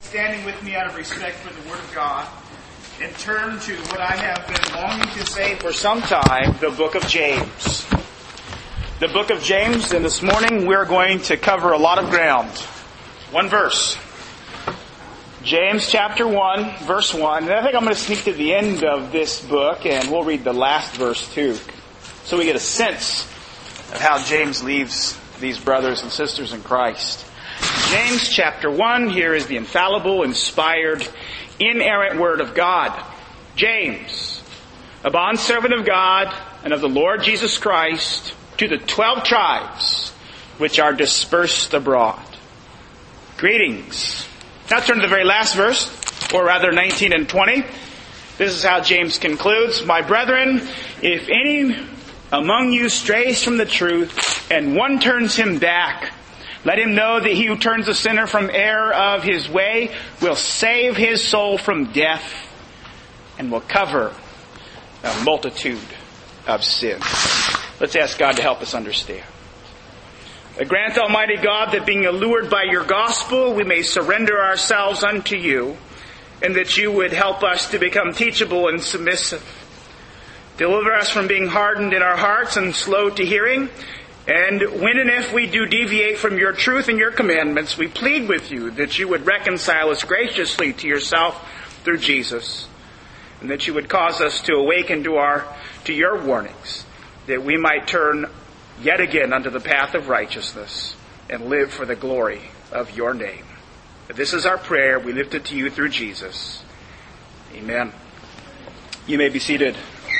Standing with me out of respect for the Word of God, and turn to what I have been longing to say for some time, the book of James. The book of James, and this morning we're going to cover a lot of ground. One verse. James chapter 1, verse 1. And I think I'm going to sneak to the end of this book, and we'll read the last verse too, so we get a sense of how James leaves these brothers and sisters in Christ. James chapter 1, here is the infallible, inspired, inerrant Word of God. James, a bondservant of God and of the Lord Jesus Christ, to the 12 tribes which are dispersed abroad. Greetings. Now turn to the very last verse, or rather 19 and 20. This is how James concludes. My brethren, if any among you strays from the truth, and one turns him back, let him know that he who turns a sinner from error of his way will save his soul from death and will cover a multitude of sins. Let's ask God to help us understand. Grant, Almighty God, that being allured by your gospel, we may surrender ourselves unto you, and that you would help us to become teachable and submissive. Deliver us from being hardened in our hearts and slow to hearing. And when and if we do deviate from your truth and your commandments, we plead with you that you would reconcile us graciously to yourself through Jesus, and that you would cause us to awaken to your warnings, that we might turn yet again unto the path of righteousness and live for the glory of your name. This is our prayer. We lift it to you through Jesus. Amen. You may be seated.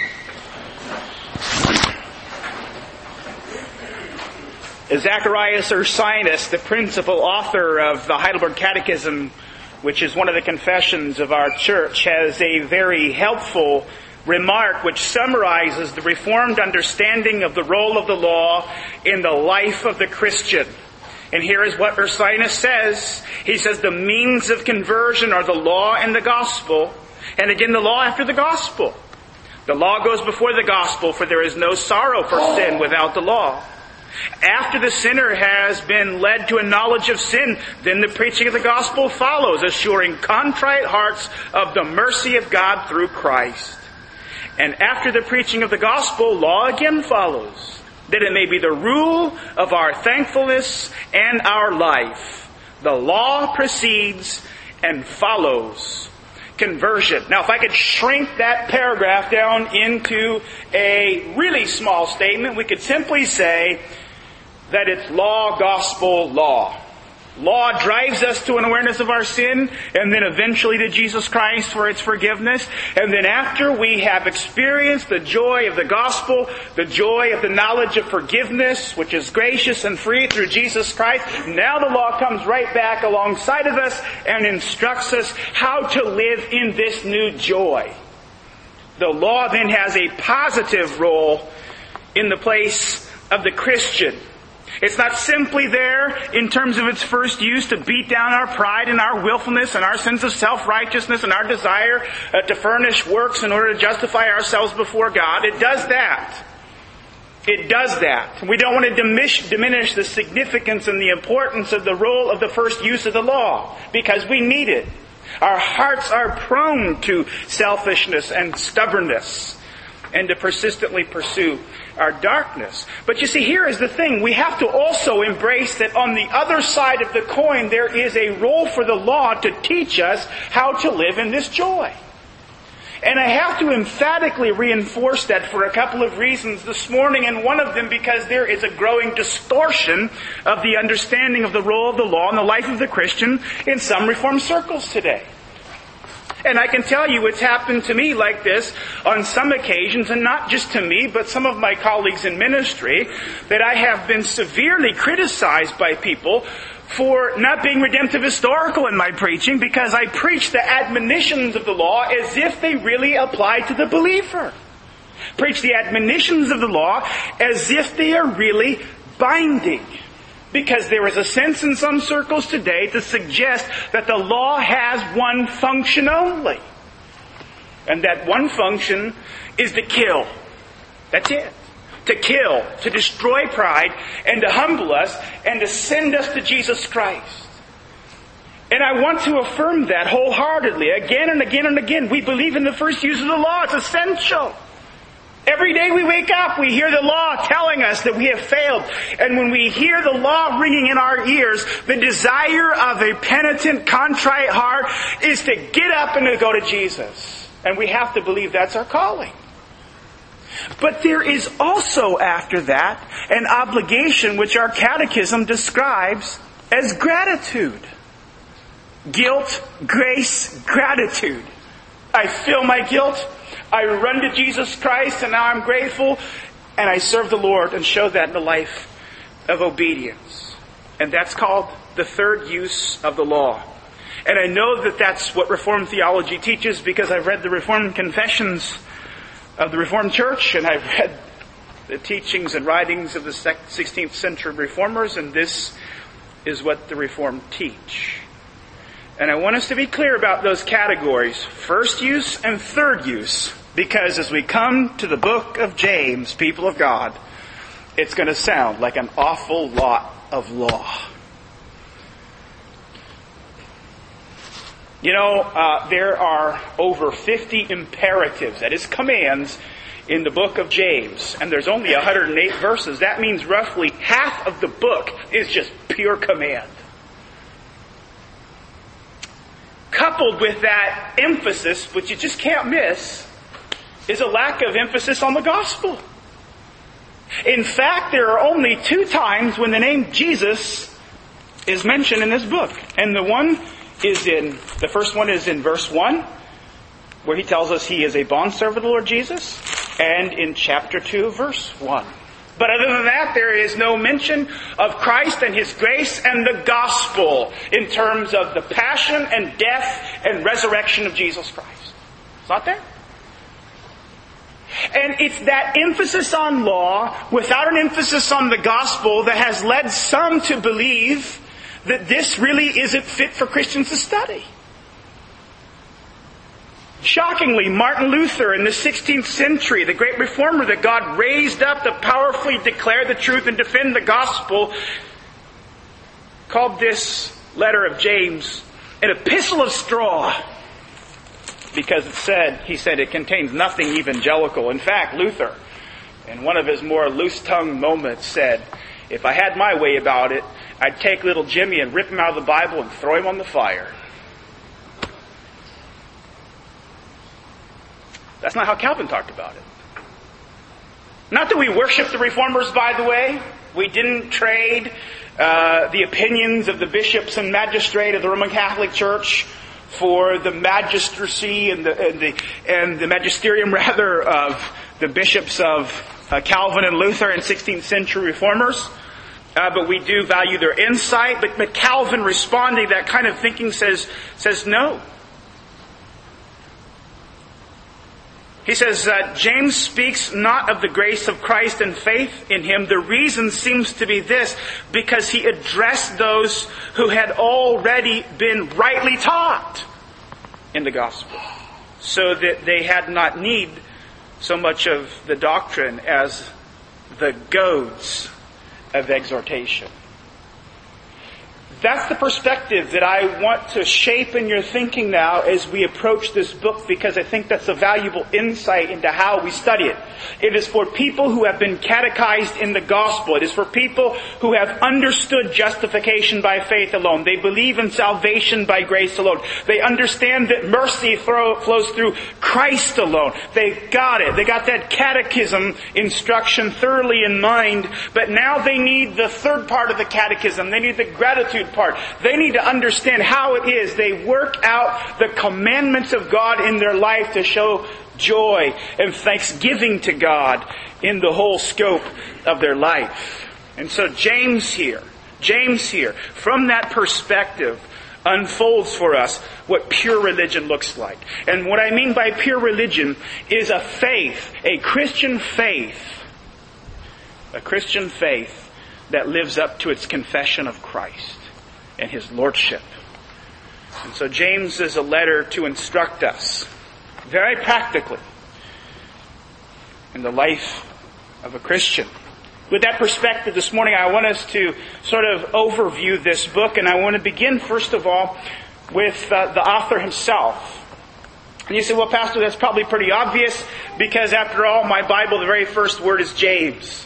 Zacharias Ursinus, the principal author of the Heidelberg Catechism, which is one of the confessions of our church, has a very helpful remark which summarizes the Reformed understanding of the role of the law in the life of the Christian. And here is what Ursinus says. He says the means of conversion are the law and the gospel, and again the law after the gospel. The law goes before the gospel, for there is no sorrow for sin without the law. After the sinner has been led to a knowledge of sin, then the preaching of the gospel follows, assuring contrite hearts of the mercy of God through Christ. And after the preaching of the gospel, law again follows, that it may be the rule of our thankfulness and our life. The law precedes and follows conversion. Now, if I could shrink that paragraph down into a really small statement, we could simply say that it's law, gospel, law. Law drives us to an awareness of our sin, and then eventually to Jesus Christ for its forgiveness. And then after we have experienced the joy of the gospel, the joy of the knowledge of forgiveness, which is gracious and free through Jesus Christ, now the law comes right back alongside of us and instructs us how to live in this new joy. The law then has a positive role in the place of the Christian. It's not simply there in terms of its first use to beat down our pride and our willfulness and our sense of self-righteousness and our desire to furnish works in order to justify ourselves before God. It does that. It does that. We don't want to diminish the significance and the importance of the role of the first use of the law, because we need it. Our hearts are prone to selfishness and stubbornness, and to persistently pursue our darkness. But you see, here is the thing. We have to also embrace that on the other side of the coin, there is a role for the law to teach us how to live in this joy. And I have to emphatically reinforce that for a couple of reasons this morning, and one of them because there is a growing distortion of the understanding of the role of the law in the life of the Christian in some Reformed circles today. And I can tell you it's happened to me like this on some occasions, and not just to me, but some of my colleagues in ministry, that I have been severely criticized by people for not being redemptive historical in my preaching, because I preach the admonitions of the law as if they really apply to the believer. Preach the admonitions of the law as if they are really binding. Because there is a sense in some circles today to suggest that the law has one function only. And that one function is to kill. That's it. To kill, to destroy pride, and to humble us, and to send us to Jesus Christ. And I want to affirm that wholeheartedly, again and again and again. We believe in the first use of the law. It's essential. Every day we wake up, we hear the law telling us that we have failed. And when we hear the law ringing in our ears, the desire of a penitent, contrite heart is to get up and to go to Jesus. And we have to believe that's our calling. But there is also, after that, an obligation which our catechism describes as gratitude. Guilt, grace, gratitude. I feel my guilt. I run to Jesus Christ, and now I'm grateful, and I serve the Lord and show that in the life of obedience. And that's called the third use of the law. And I know that that's what Reformed theology teaches because I've read the Reformed confessions of the Reformed Church, and I've read the teachings and writings of the 16th century Reformers, and this is what the Reformed teach. And I want us to be clear about those categories, first use and third use, because as we come to the book of James, people of God, it's going to sound like an awful lot of law. You know, there are over 50 imperatives, that is commands, in the book of James. And there's only 108 verses. That means roughly half of the book is just pure command. Coupled with that emphasis, which you just can't miss, is a lack of emphasis on the gospel. In fact, there are only 2 times when the name Jesus is mentioned in this book. And the first one is in verse 1, where he tells us he is a bondservant of the Lord Jesus, and in chapter 2, verse 1. But other than that, there is no mention of Christ and His grace and the gospel in terms of the passion and death and resurrection of Jesus Christ. It's not there. And it's that emphasis on law without an emphasis on the gospel that has led some to believe that this really isn't fit for Christians to study. Shockingly, Martin Luther in the 16th century, the great reformer that God raised up to powerfully declare the truth and defend the gospel, called this letter of James an epistle of straw. Because he said it contains nothing evangelical. In fact, Luther, in one of his more loose-tongued moments, said, if I had my way about it, I'd take little Jimmy and rip him out of the Bible and throw him on the fire. That's not how Calvin talked about it. Not that we worship the Reformers, by the way. We didn't trade the opinions of the bishops and magistrate of the Roman Catholic Church for the magistracy and the magisterium rather of the bishops of Calvin and Luther and 16th century Reformers. But we do value their insight. But Calvin, responding to that kind of thinking, says no. He says, James speaks not of the grace of Christ and faith in Him. The reason seems to be this, because he addressed those who had already been rightly taught in the gospel, so that they had not need so much of the doctrine as the goads of exhortation. That's the perspective that I want to shape in your thinking now as we approach this book, because I think that's a valuable insight into how we study it. It is for people who have been catechized in the gospel. It is for people who have understood justification by faith alone. They believe in salvation by grace alone. They understand that mercy flows through Christ alone. They got it. They got that catechism instruction thoroughly in mind, but now they need the third part of the catechism. They need the gratitude part. They need to understand how it is they work out the commandments of God in their life to show joy and thanksgiving to God in the whole scope of their life. And so James here, from that perspective, unfolds for us what pure religion looks like. And what I mean by pure religion is a faith, a Christian faith that lives up to its confession of Christ and His Lordship. And so James is a letter to instruct us very practically in the life of a Christian With that perspective this morning, I want us to sort of overview this book, and I want to begin, first of all, with the author himself. And you say, well, Pastor, that's probably pretty obvious, because after all, my Bible, the very first word is James.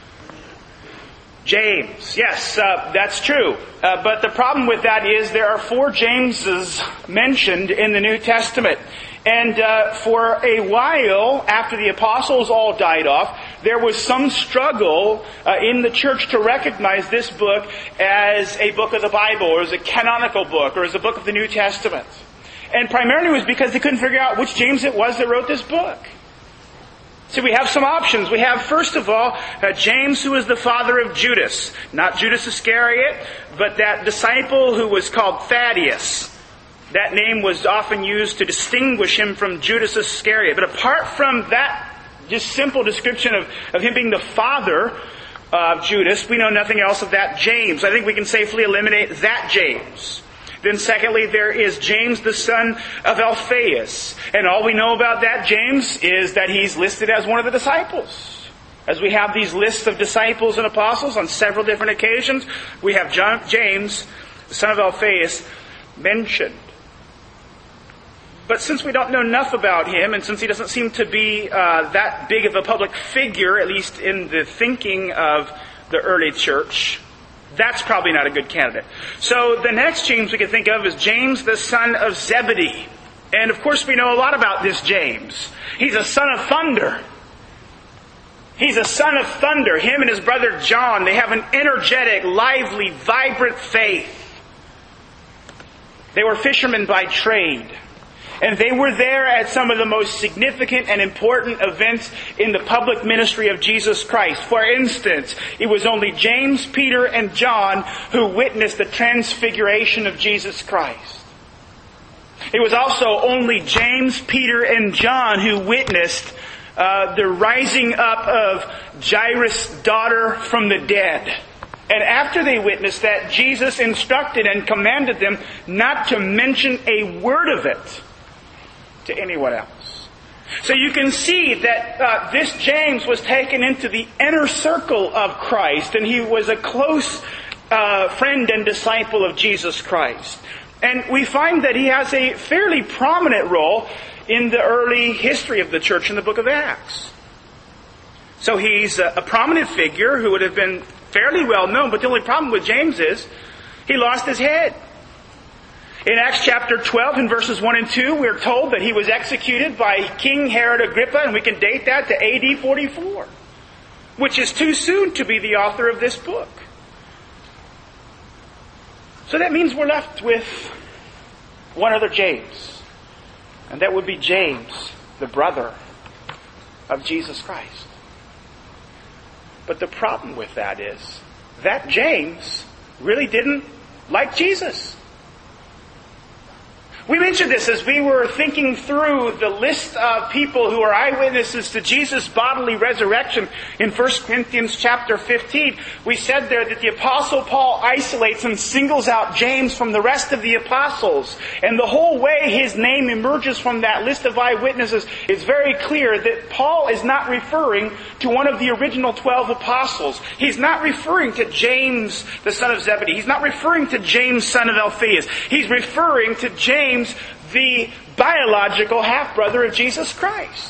James. Yes, that's true. But the problem with that is there are 4 Jameses mentioned in the New Testament. And for a while, after the apostles all died off, there was some struggle in the church to recognize this book as a book of the Bible, or as a canonical book, or as a book of the New Testament. And primarily it was because they couldn't figure out which James it was that wrote this book. So we have some options. We have, first of all, James, who is the father of Judas. Not Judas Iscariot, but that disciple who was called Thaddeus. That name was often used to distinguish him from Judas Iscariot. But apart from that just simple description of him being the father of Judas, we know nothing else of that James. I think we can safely eliminate that James. Then secondly, there is James, the son of Alphaeus. And all we know about that James is that he's listed as one of the disciples. As we have these lists of disciples and apostles on several different occasions, we have James, the son of Alphaeus, mentioned. But since we don't know enough about him, and since he doesn't seem to be that big of a public figure, at least in the thinking of the early church, that's probably not a good candidate. So the next James we can think of is James, the son of Zebedee. And of course we know a lot about this James. He's a son of thunder. He's a son of thunder. Him and his brother John, they have an energetic, lively, vibrant faith. They were fishermen by trade. And they were there at some of the most significant and important events in the public ministry of Jesus Christ. For instance, it was only James, Peter, and John who witnessed the transfiguration of Jesus Christ. It was also only James, Peter, and John who witnessed the rising up of Jairus' daughter from the dead. And after they witnessed that, Jesus instructed and commanded them not to mention a word of it to anyone else. So you can see that this James was taken into the inner circle of Christ, and he was a close friend and disciple of Jesus Christ. And we find that he has a fairly prominent role in the early history of the church in the book of Acts. So he's a prominent figure who would have been fairly well known, but the only problem with James is he lost his head. In Acts chapter 12, in verses 1 and 2, we're told that he was executed by King Herod Agrippa, and we can date that to AD 44, which is too soon to be the author of this book. So that means we're left with one other James, and that would be James, the brother of Jesus Christ. But the problem with that is that James really didn't like Jesus. We mentioned this as we were thinking through the list of people who are eyewitnesses to Jesus' bodily resurrection in 1 Corinthians chapter 15. We said there that the Apostle Paul isolates and singles out James from the rest of the apostles. And the whole way his name emerges from that list of eyewitnesses, it's very clear that Paul is not referring to one of the original 12 apostles. He's not referring to James, the son of Zebedee. He's not referring to James, son of Alphaeus. He's referring to James, the biological half-brother of Jesus Christ.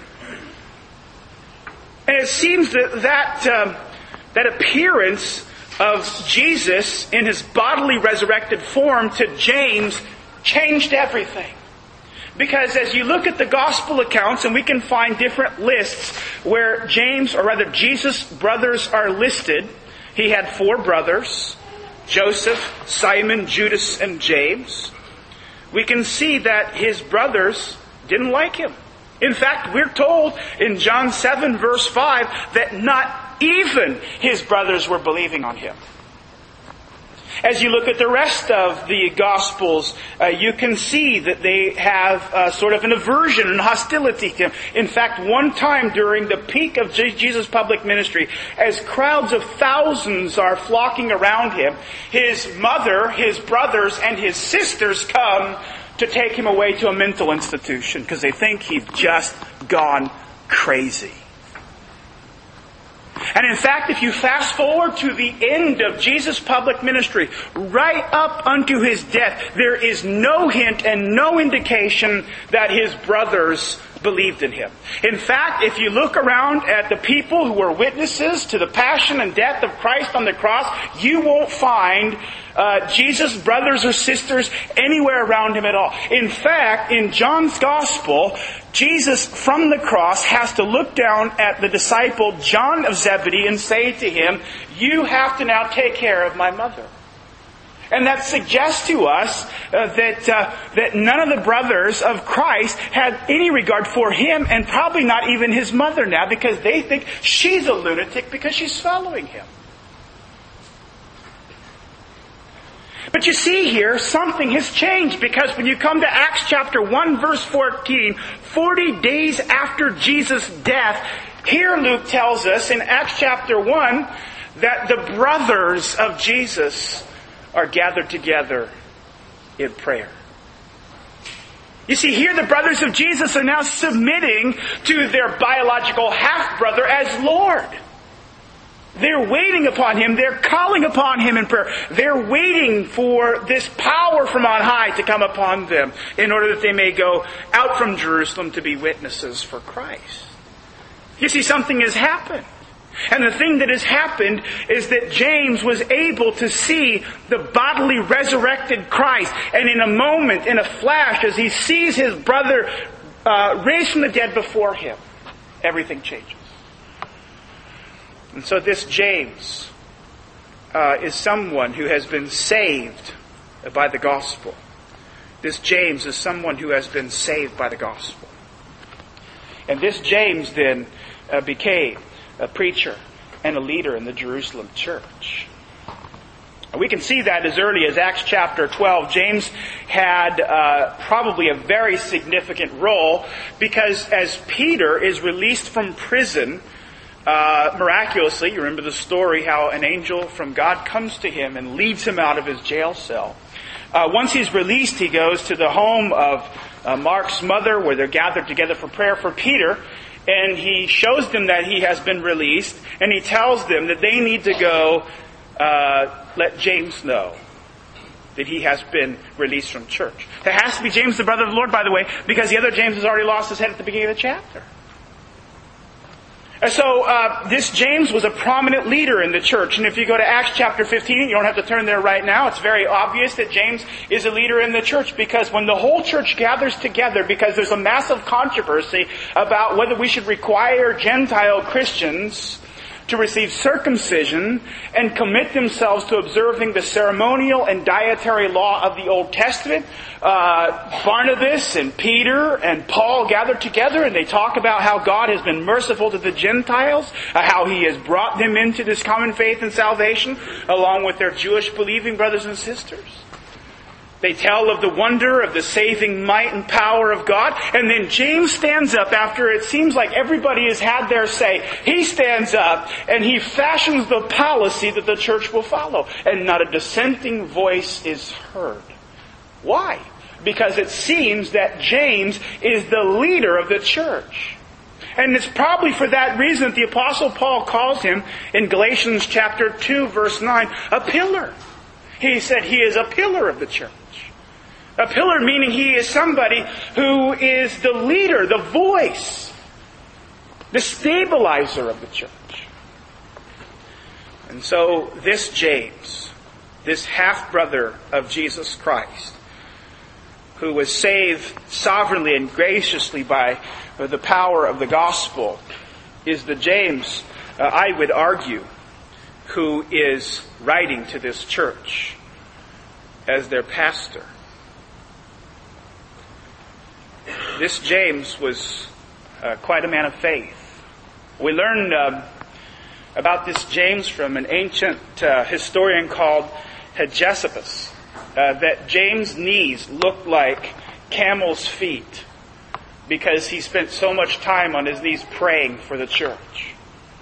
And it seems that appearance of Jesus in his bodily resurrected form to James changed everything. Because as you look at the gospel accounts, and we can find different lists where James, or rather Jesus' brothers are listed. He had 4 brothers: Joseph, Simon, Judas, and James. We can see that his brothers didn't like him. In fact, we're told in John 7 verse 5 that not even his brothers were believing on him. As you look at the rest of the Gospels, you can see that they have sort of an aversion and hostility to him. In fact, one time during the peak of Jesus' public ministry, as crowds of thousands are flocking around him, his mother, his brothers, and his sisters come to take him away to a mental institution because they think he's just gone crazy. And in fact, if you fast forward to the end of Jesus' public ministry, right up unto his death, there is no hint and no indication that his brothers believed in him. In fact, if you look around at the people who were witnesses to the passion and death of Christ on the cross, you won't find Jesus' brothers or sisters anywhere around him at all. In fact, in John's Gospel, Jesus from the cross has to look down at the disciple John of Zebedee and say to him, "You have to now take care of my mother." And that suggests to us that none of the brothers of Christ had any regard for him, and probably not even his mother now, because they think she's a lunatic because she's following him. But you see here, something has changed, because when you come to Acts chapter 1 verse 14, 40 days after Jesus' death, here Luke tells us in Acts chapter 1 that the brothers of Jesus are gathered together in prayer. You see, here the brothers of Jesus are now submitting to their biological half-brother as Lord. They're waiting upon him. They're calling upon him in prayer. They're waiting for this power from on high to come upon them in order that they may go out from Jerusalem to be witnesses for Christ. You see, something has happened. And the thing that has happened is that James was able to see the bodily resurrected Christ. And in a moment, in a flash, as he sees his brother raised from the dead before him, everything changes. And so this James is someone who has been saved by the gospel. This James is someone who has been saved by the gospel. And this James then became a preacher and a leader in the Jerusalem church. And we can see that as early as Acts chapter 12. James had probably a very significant role, because as Peter is released from prison, miraculously, you remember the story how an angel from God comes to him and leads him out of his jail cell. Once he's released, he goes to the home of Mark's mother, where they're gathered together for prayer for Peter. And he shows them that he has been released, and he tells them that they need to go let James know that he has been released from church. It has to be James, the brother of the Lord, by the way, because the other James has already lost his head at the beginning of the chapter. And so this James was a prominent leader in the church. And if you go to Acts chapter 15, you don't have to turn there right now, it's very obvious that James is a leader in the church, because when the whole church gathers together, because there's a massive controversy about whether we should require Gentile Christians to receive circumcision and commit themselves to observing the ceremonial and dietary law of the Old Testament. Barnabas and Peter and Paul gathered together, and they talk about how God has been merciful to the Gentiles, how He has brought them into this common faith and salvation, along with their Jewish believing brothers and sisters. They tell of the wonder of the saving might and power of God. And then James stands up after it seems like everybody has had their say. He stands up and he fashions the policy that the church will follow. And not a dissenting voice is heard. Why? Because it seems that James is the leader of the church. And it's probably for that reason that the Apostle Paul calls him, in Galatians chapter 2, verse 9, a pillar. He said he is a pillar of the church. A pillar meaning he is somebody who is the leader, the voice, the stabilizer of the church. And so this James, this half-brother of Jesus Christ, who was saved sovereignly and graciously by the power of the gospel, is the James, I would argue, who is writing to this church as their pastor. This James was quite a man of faith. We learn about this James from an ancient historian called Hegesippus, that James' knees looked like camel's feet because he spent so much time on his knees praying for the church.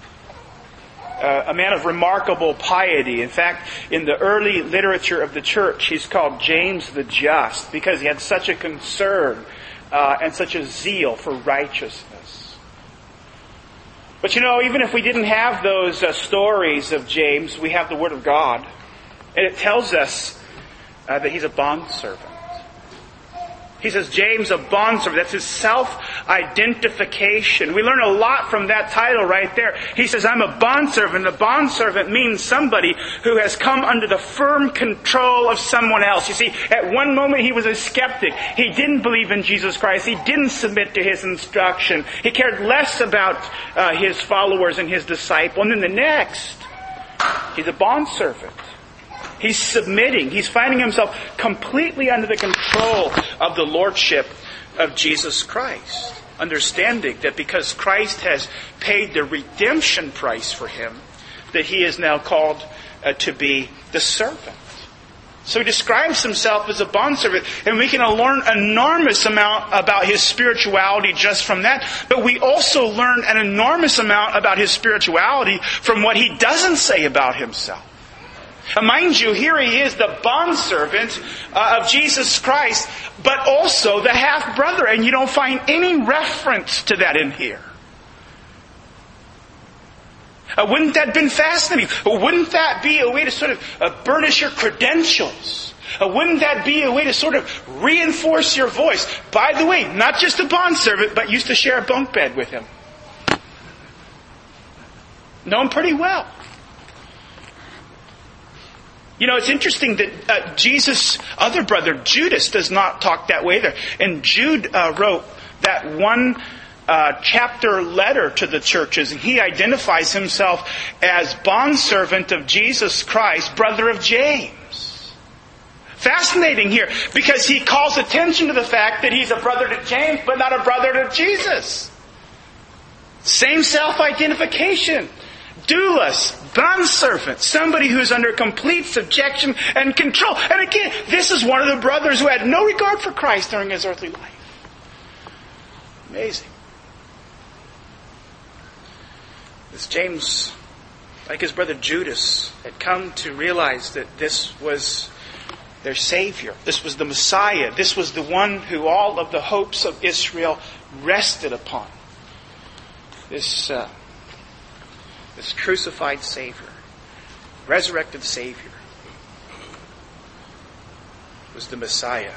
A man of remarkable piety. In fact, in the early literature of the church, he's called James the Just because he had such a concern and such a zeal for righteousness. But even if we didn't have those stories of James, we have the Word of God. And it tells us that he's a bondservant. He says, James, a bondservant. That's his self-identification. We learn a lot from that title right there. He says, I'm a bondservant. A bondservant means somebody who has come under the firm control of someone else. You see, at one moment he was a skeptic. He didn't believe in Jesus Christ. He didn't submit to his instruction. He cared less about his followers and his disciple. And then the next, he's a bondservant. He's submitting. He's finding himself completely under the control of the lordship of Jesus Christ. Understanding that because Christ has paid the redemption price for him, that he is now called to be the servant. So he describes himself as a bondservant, and we can learn an enormous amount about his spirituality just from that. But we also learn an enormous amount about his spirituality from what he doesn't say about himself. Mind you, here he is, the bondservant of Jesus Christ, but also the half-brother. And you don't find any reference to that in here. Wouldn't that have been fascinating? Wouldn't that be a way to sort of burnish your credentials? Wouldn't that be a way to sort of reinforce your voice? By the way, not just a bondservant, but used to share a bunk bed with him. Know him pretty well. It's interesting that Jesus' other brother, Judas, does not talk that way either. And Jude wrote that one chapter letter to the churches, and he identifies himself as bondservant of Jesus Christ, brother of James. Fascinating here, because he calls attention to the fact that he's a brother to James, but not a brother to Jesus. Same self-identification. Doulos, bondservant, somebody who's under complete subjection and control. And again, this is one of the brothers who had no regard for Christ during his earthly life. Amazing. This James, like his brother Judas, had come to realize that this was their Savior. This was the Messiah. This was the one who all of the hopes of Israel rested upon. This crucified Savior, resurrected Savior, was the Messiah.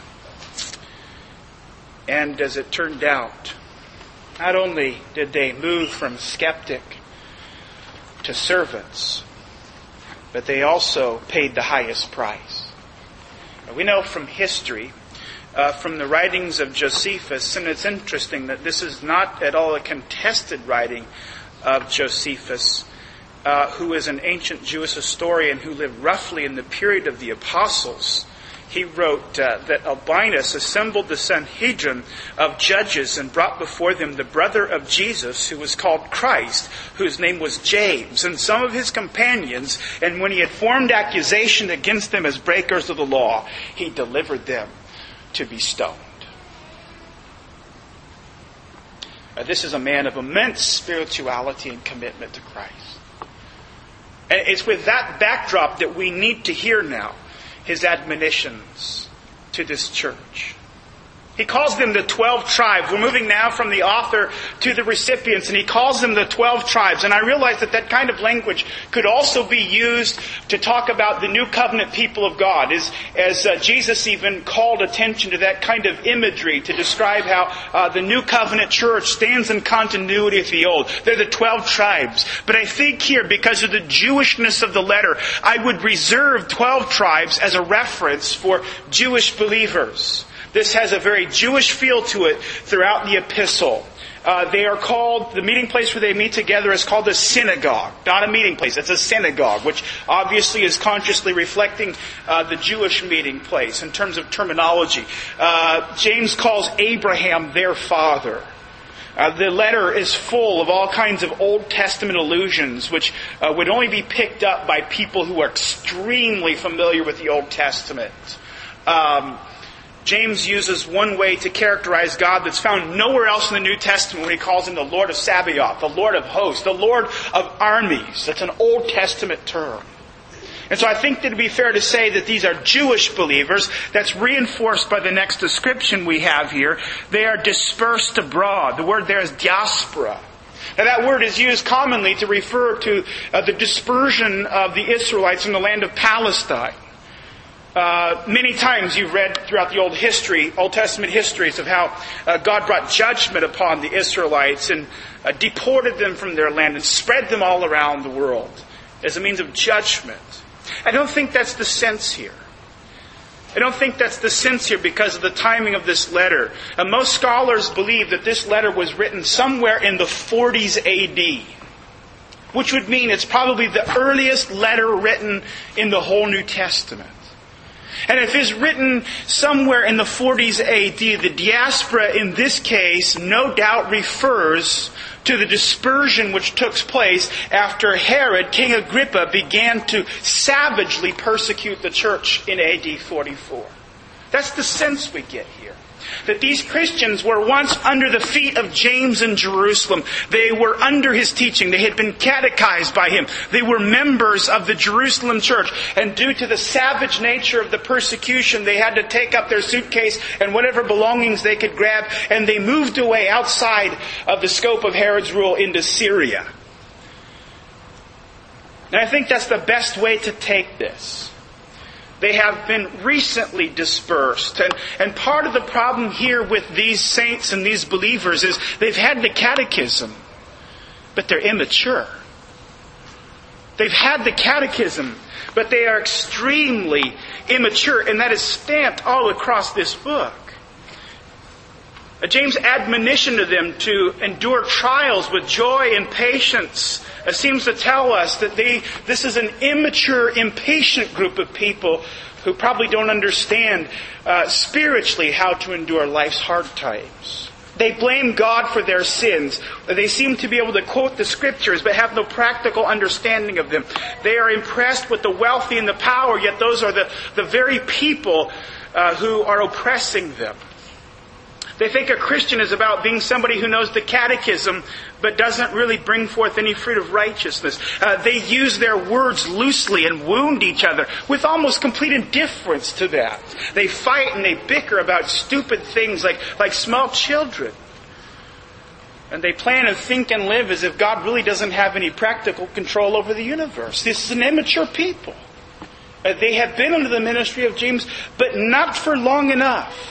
And as it turned out, not only did they move from skeptic to servants, but they also paid the highest price. Now, we know from history, from the writings of Josephus, and it's interesting that this is not at all a contested writing of Josephus, who is an ancient Jewish historian who lived roughly in the period of the apostles. He wrote that Albinus assembled the Sanhedrin of judges and brought before them the brother of Jesus, who was called Christ, whose name was James, and some of his companions. And when he had formed accusation against them as breakers of the law, he delivered them to be stoned. This is a man of immense spirituality and commitment to Christ. And it's with that backdrop that we need to hear now his admonitions to this church. He calls them the 12 tribes. We're moving now from the author to the recipients, and he calls them the 12 tribes. And I realize that that kind of language could also be used to talk about the new covenant people of God, as Jesus even called attention to that kind of imagery to describe how the new covenant church stands in continuity with the old. They're the 12 tribes. But I think here, because of the Jewishness of the letter, I would reserve 12 tribes as a reference for Jewish believers. This has a very Jewish feel to it throughout the epistle. They are called, the meeting place where they meet together is called a synagogue. Not a meeting place, it's a synagogue, which obviously is consciously reflecting the Jewish meeting place in terms of terminology. James calls Abraham their father. The letter is full of all kinds of Old Testament allusions, which would only be picked up by people who are extremely familiar with the Old Testament. James uses one way to characterize God that's found nowhere else in the New Testament when he calls him the Lord of Sabaoth, the Lord of hosts, the Lord of armies. That's an Old Testament term. And so I think that it would be fair to say that these are Jewish believers. That's reinforced by the next description we have here. They are dispersed abroad. The word there is diaspora. Now that word is used commonly to refer to the dispersion of the Israelites from the land of Palestine. Many times you've read throughout the Old Testament histories of how God brought judgment upon the Israelites and deported them from their land and spread them all around the world as a means of judgment. I don't think that's the sense here. I don't think that's the sense here because of the timing of this letter. Most scholars believe that this letter was written somewhere in the 40s A.D., which would mean it's probably the earliest letter written in the whole New Testament. And if it's written somewhere in the 40s A.D., the diaspora in this case no doubt refers to the dispersion which took place after Herod, King Agrippa, began to savagely persecute the church in A.D. 44. That's the sense we get here. That these Christians were once under the feet of James in Jerusalem. They were under his teaching. They had been catechized by him. They were members of the Jerusalem church. And due to the savage nature of the persecution, they had to take up their suitcase and whatever belongings they could grab, and they moved away outside of the scope of Herod's rule into Syria. And I think that's the best way to take this. They have been recently dispersed. And part of the problem here with these saints and these believers is they've had the catechism, but they're immature. They've had the catechism, but they are extremely immature. And that is stamped all across this book. James' admonition to them to endure trials with joy and patience seems to tell us that this is an immature, impatient group of people who probably don't understand spiritually how to endure life's hard times. They blame God for their sins. They seem to be able to quote the Scriptures but have no practical understanding of them. They are impressed with the wealthy and the power, yet those are the very people who are oppressing them. They think a Christian is about being somebody who knows the catechism but doesn't really bring forth any fruit of righteousness. They use their words loosely and wound each other with almost complete indifference to that. They fight and they bicker about stupid things like small children. And they plan and think and live as if God really doesn't have any practical control over the universe. This is an immature people. They have been under the ministry of James, but not for long enough.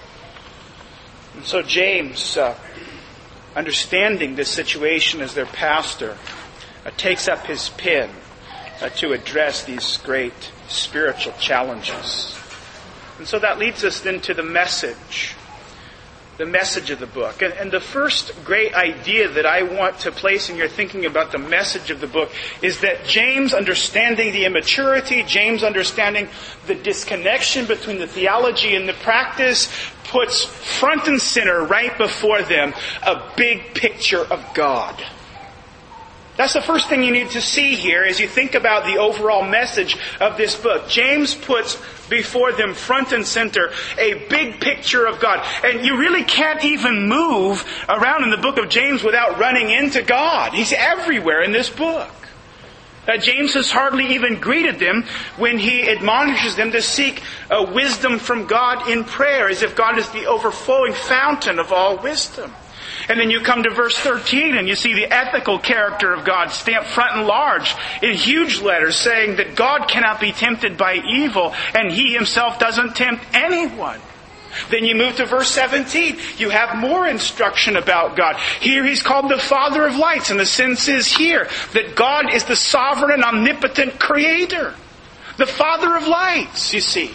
And so James, understanding this situation as their pastor, takes up his pen to address these great spiritual challenges. And so that leads us then to the message of the book. And the first great idea that I want to place in your thinking about the message of the book is that James, understanding the immaturity, James understanding the disconnection between the theology and the practice, puts front and center right before them a big picture of God. That's the first thing you need to see here as you think about the overall message of this book. James puts before them front and center a big picture of God. And you really can't even move around in the book of James without running into God. He's everywhere in this book. James has hardly even greeted them when he admonishes them to seek wisdom from God in prayer, as if God is the overflowing fountain of all wisdom. And then you come to verse 13 and you see the ethical character of God stamped front and large in huge letters, saying that God cannot be tempted by evil and He Himself doesn't tempt anyone. Then you move to verse 17. You have more instruction about God. Here He's called the Father of lights, and the sense is here that God is the sovereign and omnipotent Creator. The Father of lights, you see.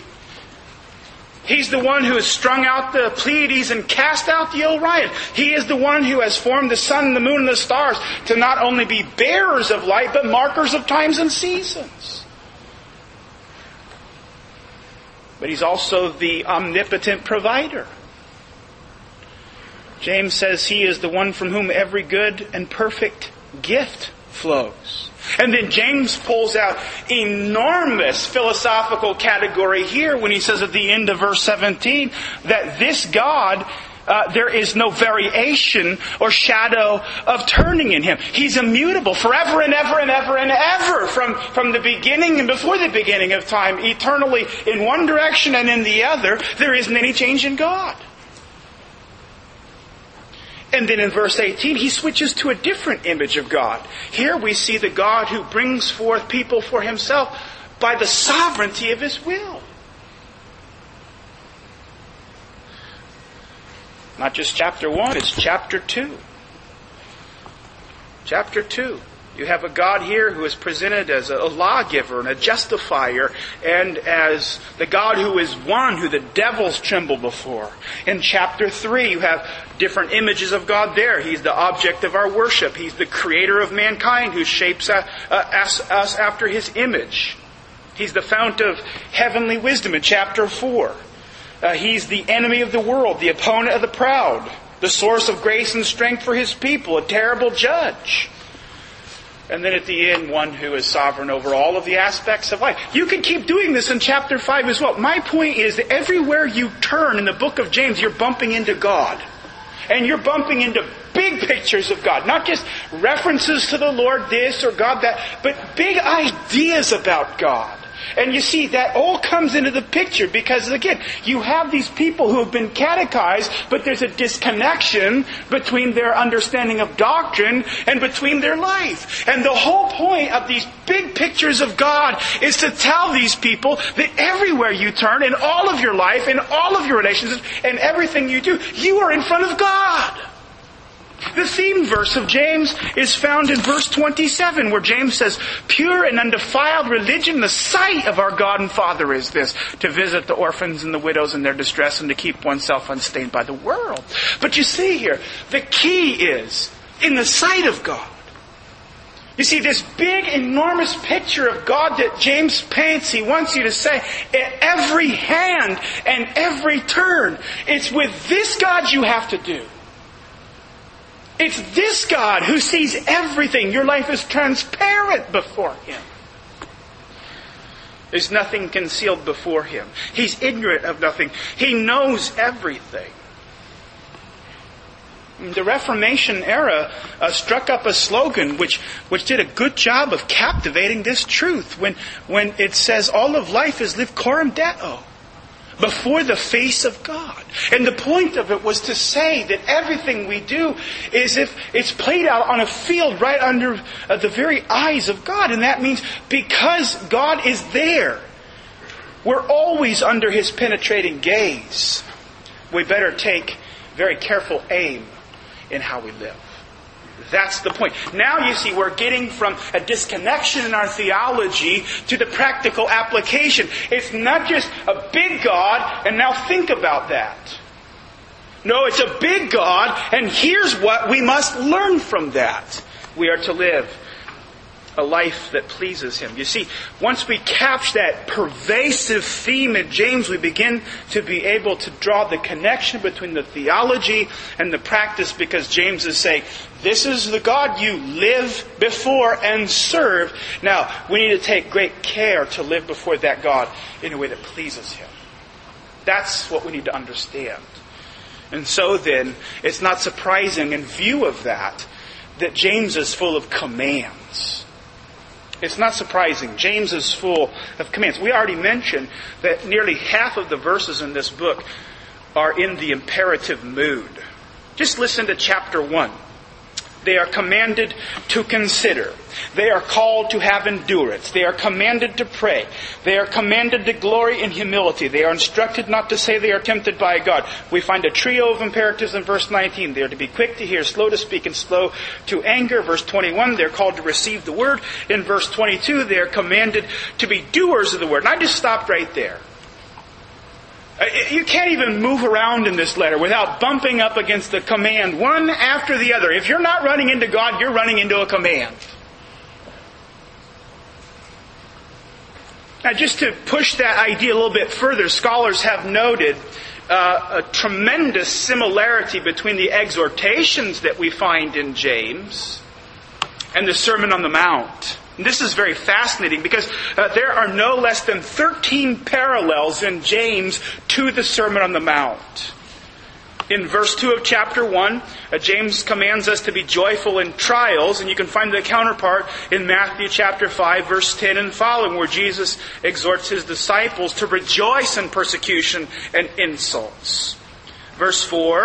He's the one who has strung out the Pleiades and cast out the Orion. He is the one who has formed the sun and the moon and the stars to not only be bearers of light, but markers of times and seasons. But He's also the omnipotent provider. James says He is the one from whom every good and perfect gift flows. And then James pulls out enormous philosophical category here when he says at the end of verse 17 that this God, there is no variation or shadow of turning in Him. He's immutable forever and ever and ever and ever from the beginning and before the beginning of time, eternally in one direction and in the other. There isn't any change in God. And then in verse 18, he switches to a different image of God. Here we see the God who brings forth people for himself by the sovereignty of his will. Not just chapter 1, it's chapter 2. Chapter 2. You have a God here who is presented as a lawgiver and a justifier, and as the God who is one who the devils tremble before. In chapter 3, you have different images of God there. He's the object of our worship. He's the creator of mankind who shapes us after his image. He's the fount of heavenly wisdom in chapter 4. He's the enemy of the world, the opponent of the proud, the source of grace and strength for his people, a terrible judge. And then at the end, one who is sovereign over all of the aspects of life. You can keep doing this in chapter 5 as well. My point is that everywhere you turn in the book of James, you're bumping into God. And you're bumping into big pictures of God. Not just references to the Lord this or God that, but big ideas about God. And you see, that all comes into the picture because, again, you have these people who have been catechized, but there's a disconnection between their understanding of doctrine and between their life. And the whole point of these big pictures of God is to tell these people that everywhere you turn, in all of your life, in all of your relationships, and everything you do, you are in front of God. The theme verse of James is found in verse 27, where James says, "Pure and undefiled religion, the sight of our God and Father is this, to visit the orphans and the widows in their distress and to keep oneself unstained by the world." But you see here, the key is in the sight of God. You see, this big, enormous picture of God that James paints, he wants you to say, at every hand and every turn, it's with this God you have to do. It's this God who sees everything. Your life is transparent before Him. There's nothing concealed before Him. He's ignorant of nothing. He knows everything. The Reformation era struck up a slogan which did a good job of captivating this truth when it says all of life is lived coram Deo, before the face of God. And the point of it was to say that everything we do is if it's played out on a field right under the very eyes of God. And that means because God is there, we're always under His penetrating gaze. We better take very careful aim in how we live. That's the point. Now you see, we're getting from a disconnection in our theology to the practical application. It's not just a big God, and now think about that. No, it's a big God, and here's what we must learn from that. We are to live a life that pleases Him. You see, once we catch that pervasive theme in James, we begin to be able to draw the connection between the theology and the practice, because James is saying, this is the God you live before and serve. Now, we need to take great care to live before that God in a way that pleases Him. That's what we need to understand. And so then, it's not surprising in view of that James is full of commands. It's not surprising. James is full of commands. We already mentioned that nearly half of the verses in this book are in the imperative mood. Just listen to chapter 1. They are commanded to consider. They are called to have endurance. They are commanded to pray. They are commanded to glory in humility. They are instructed not to say they are tempted by God. We find a trio of imperatives in verse 19. They are to be quick to hear, slow to speak, and slow to anger. Verse 21, they're called to receive the word. In verse 22, they are commanded to be doers of the word. And I just stopped right there. You can't even move around in this letter without bumping up against the command one after the other. If you're not running into God, you're running into a command. Now, just to push that idea a little bit further, scholars have noted a tremendous similarity between the exhortations that we find in James and the Sermon on the Mount. And this is very fascinating because there are no less than 13 parallels in James to the Sermon on the Mount. In verse 2 of chapter 1, James commands us to be joyful in trials, and you can find the counterpart in Matthew chapter 5, verse 10 and following, where Jesus exhorts His disciples to rejoice in persecution and insults. Verse 4,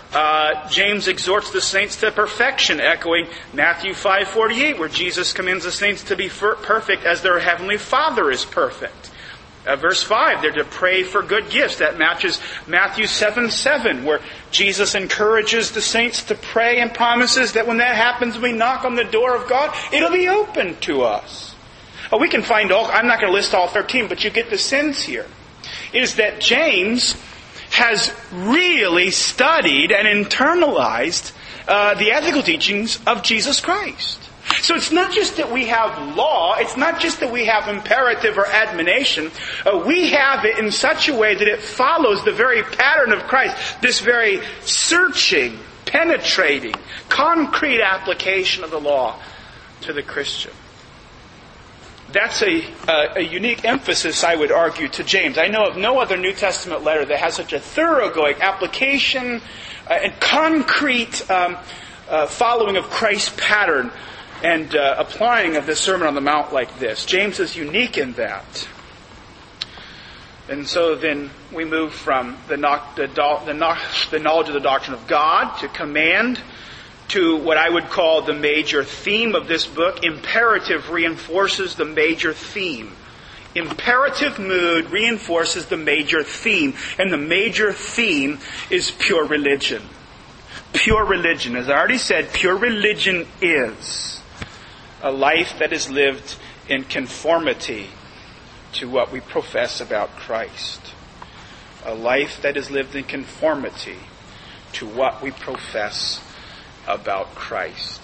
James exhorts the saints to perfection, echoing Matthew 5:48, where Jesus commands the saints to be perfect as their heavenly Father is perfect. Verse 5, they're to pray for good gifts. That matches Matthew 7:7, where Jesus encourages the saints to pray and promises that when that happens, we knock on the door of God, it'll be open to us. We can find I'm not going to list all 13, but you get the sense here, is that James has really studied and internalized the ethical teachings of Jesus Christ. So it's not just that we have law, it's not just that we have imperative or admonition. We have it in such a way that it follows the very pattern of Christ, this very searching, penetrating, concrete application of the law to the Christian. That's a unique emphasis, I would argue, to James. I know of no other New Testament letter that has such a thoroughgoing application and concrete following of Christ's pattern and applying of the Sermon on the Mount like this. James is unique in that. And so then we move from the knowledge of the doctrine of God to command, to what I would call the major theme of this book. Imperative reinforces the major theme. Imperative mood reinforces the major theme. And the major theme is pure religion. Pure religion. As I already said, pure religion is a life that is lived in conformity to what we profess about Christ. A life that is lived in conformity to what we profess about Christ.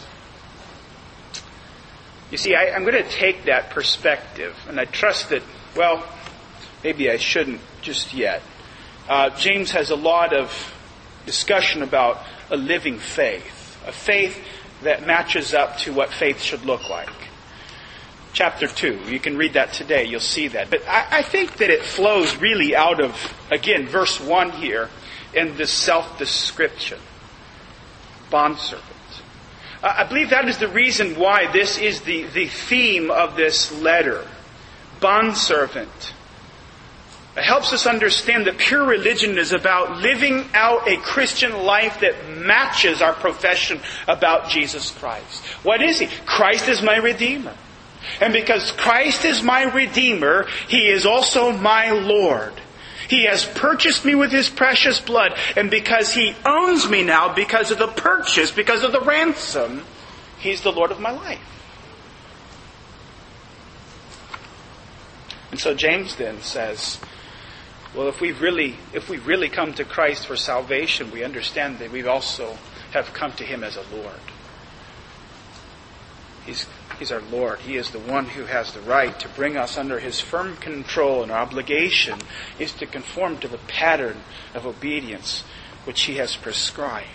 You see, I'm going to take that perspective, and I trust that, well, maybe I shouldn't just yet. James has a lot of discussion about a living faith, a faith that matches up to what faith should look like. Chapter 2, you can read that today, you'll see that. But I think that it flows really out of, again, verse 1 here, in this self-description. Bondservant. I believe that is the reason why this is the theme of this letter. Bondservant. It helps us understand that pure religion is about living out a Christian life that matches our profession about Jesus Christ. What is He? Christ is my Redeemer. And because Christ is my Redeemer, He is also my Lord. He has purchased me with His precious blood. And because He owns me now, because of the purchase, because of the ransom, He's the Lord of my life. And so James then says, well, if we really come to Christ for salvation, we understand that we also have come to Him as a Lord. He's our Lord. He is the one who has the right to bring us under His firm control, and our obligation is to conform to the pattern of obedience which He has prescribed.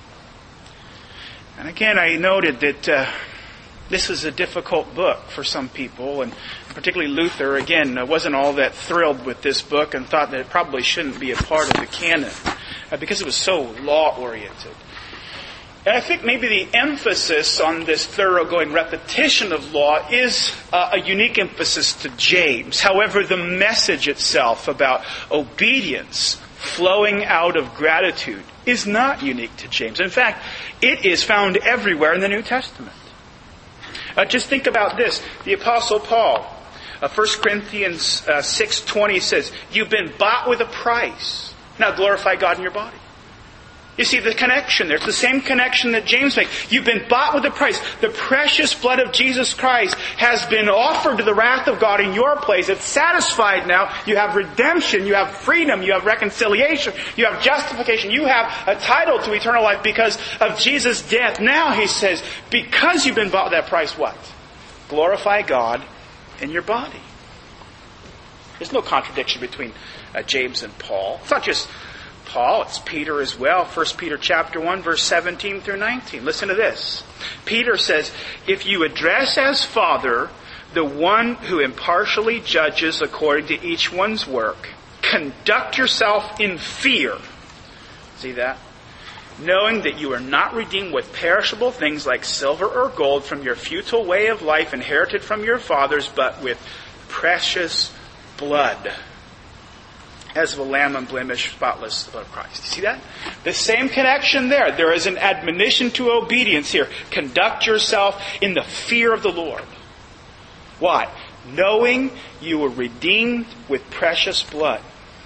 And again, I noted that this is a difficult book for some people, and particularly Luther, again, wasn't all that thrilled with this book and thought that it probably shouldn't be a part of the canon because it was so law-oriented. And I think maybe the emphasis on this thoroughgoing repetition of law is a unique emphasis to James. However, the message itself about obedience flowing out of gratitude is not unique to James. In fact, it is found everywhere in the New Testament. Just think about this. The Apostle Paul, 1 Corinthians 6:20 says, "You've been bought with a price. Now glorify God in your body." You see the connection there. It's the same connection that James makes. You've been bought with a price. The precious blood of Jesus Christ has been offered to the wrath of God in your place. It's satisfied now. You have redemption. You have freedom. You have reconciliation. You have justification. You have a title to eternal life because of Jesus' death. Now, he says, because you've been bought with that price, what? Glorify God in your body. There's no contradiction between James and Paul. It's not just Paul, it's Peter as well. 1 Peter chapter 1, verse 17 through 19. Listen to this. Peter says, "If you address as Father the one who impartially judges according to each one's work, conduct yourself in fear." See that? "Knowing that you are not redeemed with perishable things like silver or gold from your futile way of life inherited from your fathers, but with precious blood, as of a lamb unblemished, spotless, the blood of Christ. You see that? The same connection there. There is an admonition to obedience here. Conduct yourself in the fear of the Lord. Why? Knowing you were redeemed with precious blood.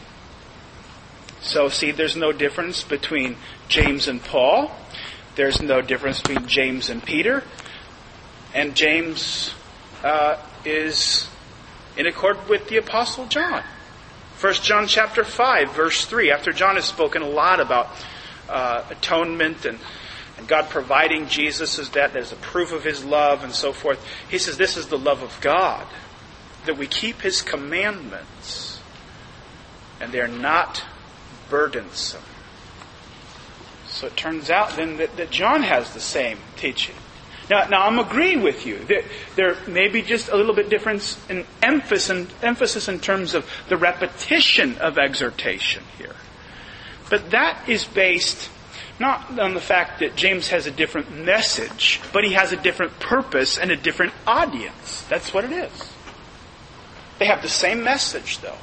So see, there's no difference between James and Paul. There's no difference between James and Peter. And James is in accord with the Apostle John. 1 John chapter 5, verse 3. After John has spoken a lot about atonement and God providing Jesus' death as a proof of His love and so forth, he says this is the love of God, that we keep His commandments, and they're not burdensome. So it turns out then that John has the same teaching. Now I'm agreeing with you that there may be just a little bit difference in emphasis in terms of the repetition of exhortation here. But that is based not on the fact that James has a different message, but he has a different purpose and a different audience. That's what it is. They have the same message, though.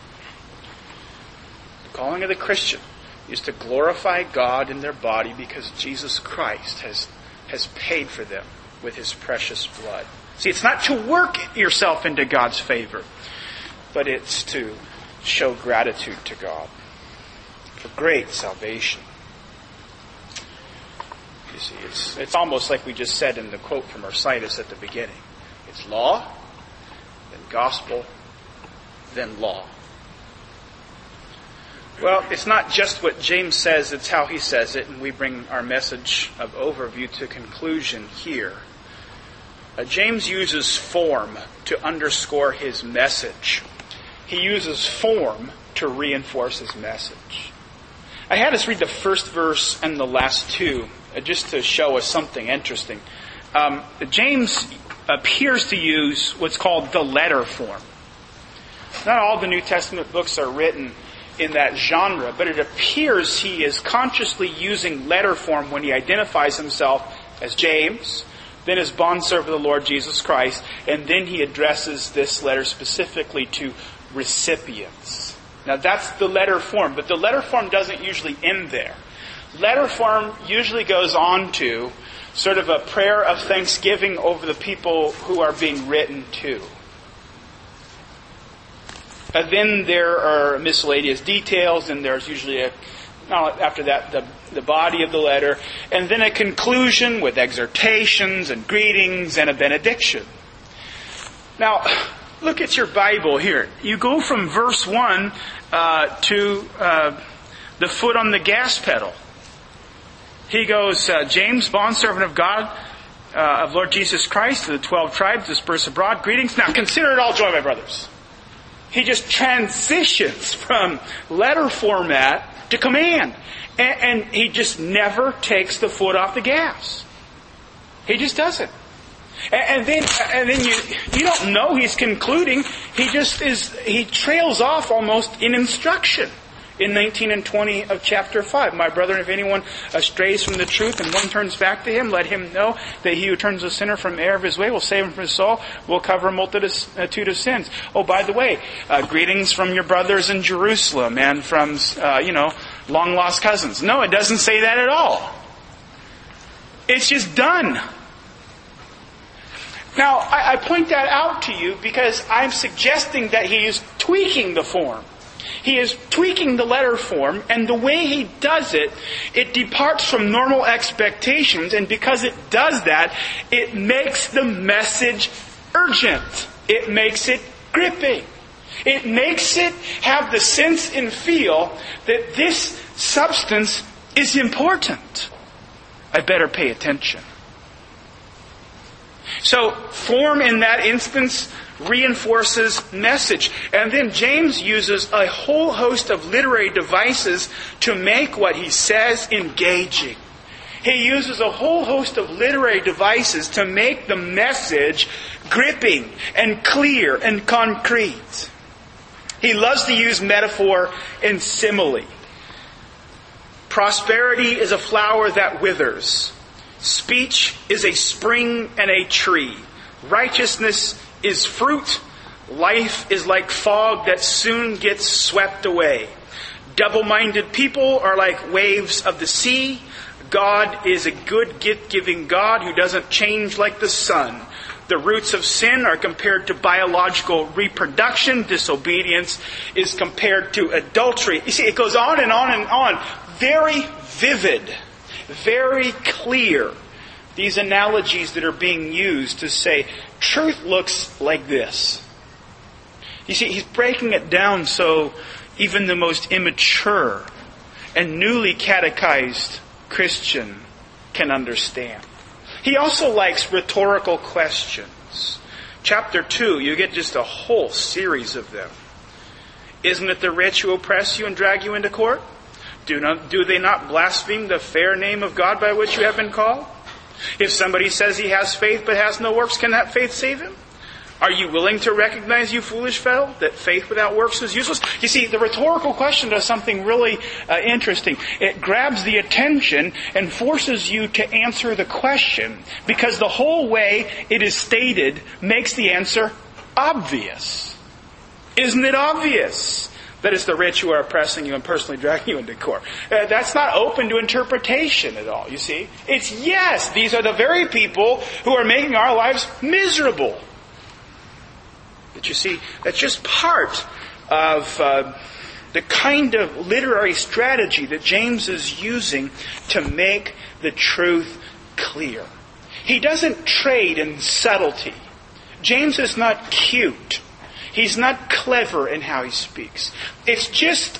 The calling of the Christian is to glorify God in their body because Jesus Christ has paid for them with His precious blood. See, it's not to work yourself into God's favor, but it's to show gratitude to God for great salvation. You see, it's almost like we just said in the quote from Arcitys at the beginning. It's law, then gospel, then law. Well, it's not just what James says, it's how he says it, and we bring our message of overview to conclusion here. James uses form to underscore his message. He uses form to reinforce his message. I had us read the first verse and the last two, just to show us something interesting. James appears to use what's called the letter form. Not all the New Testament books are written in that genre, but it appears he is consciously using letter form when he identifies himself as James, then as bondservant of the Lord Jesus Christ, and then he addresses this letter specifically to recipients. Now that's the letter form, but the letter form doesn't usually end there. Letter form usually goes on to sort of a prayer of thanksgiving over the people who are being written to. Then there are miscellaneous details, and there's usually after that the body of the letter, and then a conclusion with exhortations and greetings and a benediction. Now, look at your Bible here. You go from verse 1 to the foot on the gas pedal. He goes, James, bondservant of God, of Lord Jesus Christ, to the 12 tribes dispersed abroad, greetings. Now consider it all joy, my brothers. He just transitions from letter format to command. And he just never takes the foot off the gas. He just doesn't. And then you don't know he's concluding. He trails off almost in instruction. In 19 and 20 of chapter 5. My brethren, if anyone strays from the truth and one turns back to him, let him know that he who turns a sinner from error of his way will save him from his soul, will cover a multitude of sins. Oh, by the way, greetings from your brothers in Jerusalem and from, long lost cousins. No, it doesn't say that at all. It's just done. Now, I point that out to you because I'm suggesting that he is tweaking the form. He is tweaking the letter form, and the way he does it, it departs from normal expectations, and because it does that, it makes the message urgent. It makes it gripping. It makes it have the sense and feel that this substance is important. I better pay attention. So, form in that instance reinforces message. And then James uses a whole host of literary devices to make what he says engaging. He uses a whole host of literary devices to make the message gripping and clear and concrete. He loves to use metaphor and simile. Prosperity is a flower that withers. Speech is a spring and a tree. Righteousness is fruit. Life is like fog that soon gets swept away. Double-minded people are like waves of the sea. God is a good gift-giving God who doesn't change like the sun. The roots of sin are compared to biological reproduction. Disobedience is compared to adultery. You see, it goes on and on and on. Very vivid, very clear. These analogies that are being used to say, truth looks like this. You see, he's breaking it down so even the most immature and newly catechized Christian can understand. He also likes rhetorical questions. Chapter 2, you get just a whole series of them. Isn't it the rich who oppress you and drag you into court? Do they not blaspheme the fair name of God by which you have been called? If somebody says he has faith but has no works, can that faith save him? Are you willing to recognize, you foolish fellow, that faith without works is useless? You see, the rhetorical question does something really interesting. It grabs the attention and forces you to answer the question, because the whole way it is stated makes the answer obvious. Isn't it obvious that it's the rich who are oppressing you and personally dragging you into court? That's not open to interpretation at all, you see. It's yes, these are the very people who are making our lives miserable. But you see, that's just part of the kind of literary strategy that James is using to make the truth clear. He doesn't trade in subtlety. James is not cute. He's not clever in how he speaks. It's just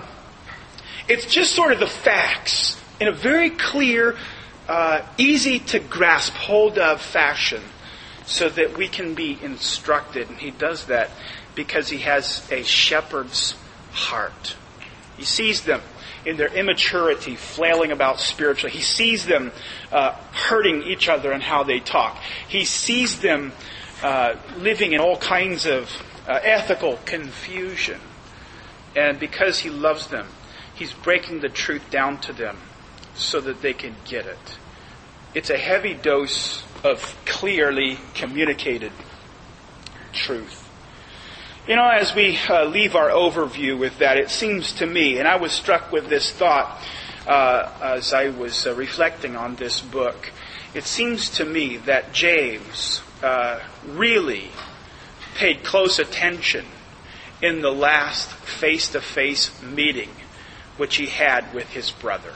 sort of the facts in a very clear, easy to grasp hold of fashion, so that we can be instructed. And he does that because he has a shepherd's heart. He sees them in their immaturity, flailing about spiritually. He sees them hurting each other in how they talk. He sees them living in all kinds of ethical confusion. And because he loves them, he's breaking the truth down to them so that they can get it. It's a heavy dose of clearly communicated truth. You know, as we leave our overview with that, it seems to me, and I was struck with this thought as I was reflecting on this book, it seems to me that James really paid close attention in the last face-to-face meeting which he had with his brother,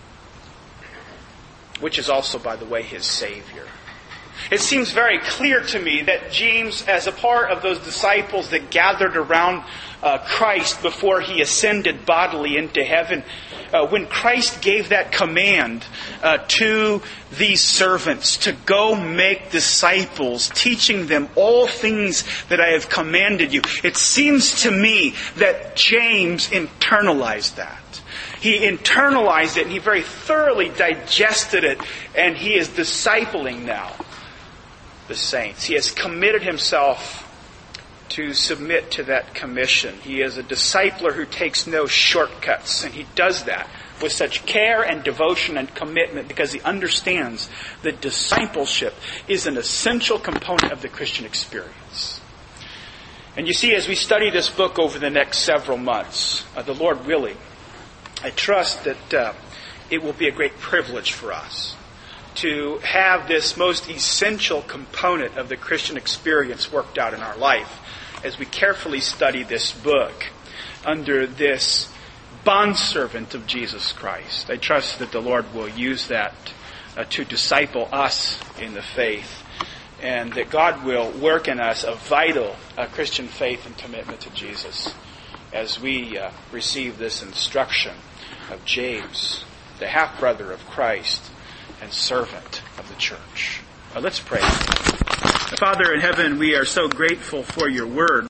which is also, by the way, his Savior. It seems very clear to me that James, as a part of those disciples that gathered around Christ before he ascended bodily into heaven, when Christ gave that command to these servants to go make disciples, teaching them all things that I have commanded you, it seems to me that James internalized that. He internalized it and he very thoroughly digested it, and he is discipling now the saints. He has committed himself to submit to that commission. He is a discipler who takes no shortcuts, and he does that with such care and devotion and commitment because he understands that discipleship is an essential component of the Christian experience. And you see, as we study this book over the next several months, the Lord willing, I trust that it will be a great privilege for us to have this most essential component of the Christian experience worked out in our life as we carefully study this book under this bondservant of Jesus Christ. I trust that the Lord will use that to disciple us in the faith, and that God will work in us a vital Christian faith and commitment to Jesus as we receive this instruction of James, the half-brother of Christ and servant of the church. Let's pray. Father in heaven, we are so grateful for your word.